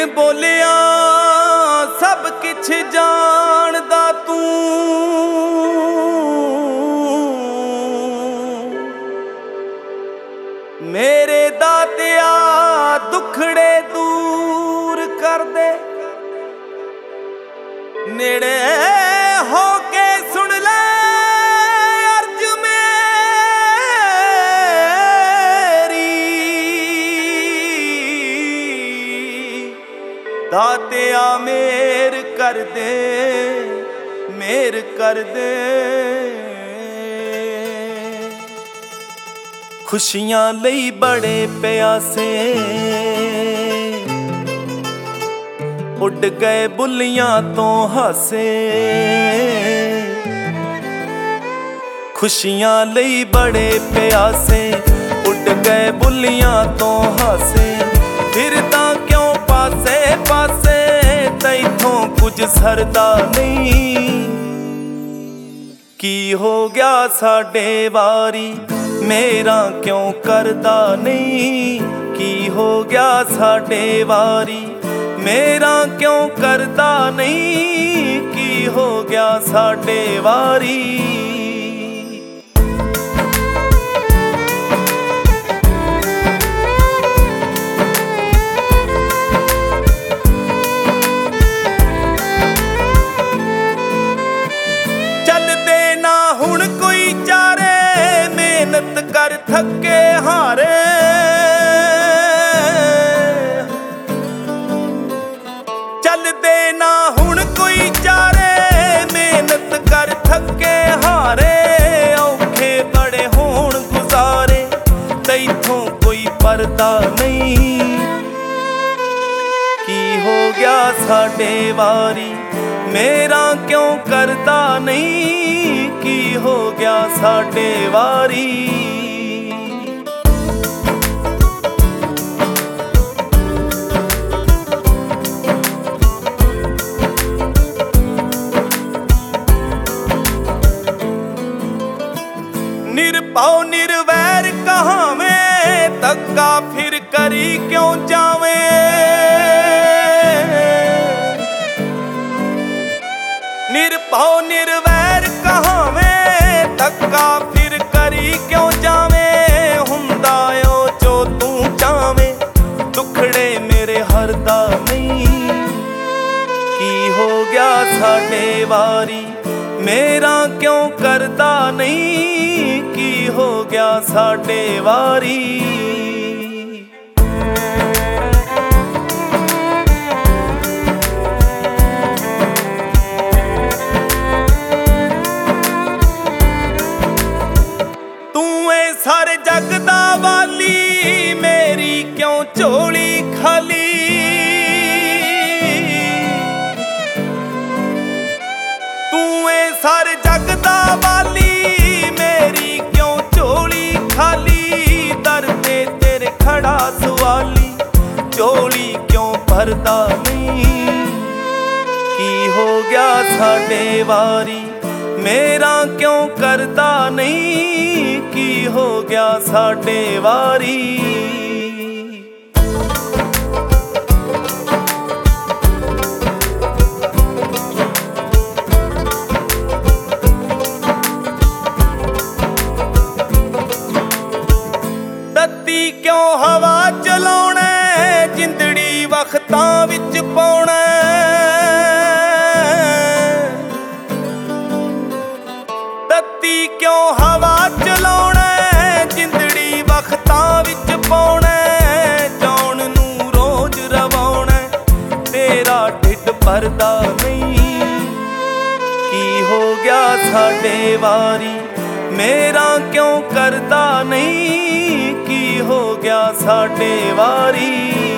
बिन बोलिया सब किछ जानदा तू, मेरे दातिया दुखड़े दूर कर दे। नेड़े हो के सुन ले अर्ज मेरी, दातिया मेर कर दे, मेर कर दे। खुशियां लई बड़े प्यासे उड़ गए बुलियां तो हासे, खुशियां लई बड़े प्यासे उड़ गए बुलियां तो हासे। फिरदा क्यों पासे पासे तैथों कुछ सरदा नहीं, की हो गया साडे वारी मेरा क्यों करदा नहीं, की हो गया साडे वारी मेरा क्यों करदा नहीं, की हो गया साडे वारी। चलदे ना हुण कोई चारे, मेहनत कर थके हारे। चलदे ना हुण कोई चारे, मेहनत कर थके हारे। औखे बड़े होण गुजारे तैथों कोई परदा नहीं, की हो गया साडे वारी मेरा क्यों करदा नहीं, की हो गया साडे वारी। निरपाओ निर्वैर कहावें, धक्का फिर करी क्यों जावें। निरपाओ निर्वैर कहावें, धक्का फिर करी क्यों जावें। हुंदा ओ जो तू चावें, दुखड़े मेरे हरदा नहीं, की हो गया साडे वारी मेरा क्यों करदा नहीं, की हो गया साडे वारी। तू ए सारे जग दा वाली, मेरी क्यों झोली खाली। सारे जग दा वाली, मेरी क्यों झोली खाली। दर ते तेरे खड़ा सवाली, झोली क्यों भरदा नहीं, की हो गया साडे वारी मेरा क्यों करदा नहीं, की हो गया साडे वारी। क्यों हवा चलाउणा, जिंदड़ी वक्तां विच पाउणा। तत्ती क्यों हवा चलाउणा, जिंदड़ी वक्तां विच पाउणा। जान नूं रोज रवाउणा, तेरा ढिड भरदा नहीं, की हो गया साडे वारी मेरा क्यों करदा नहीं, की हो गया साडे वारी।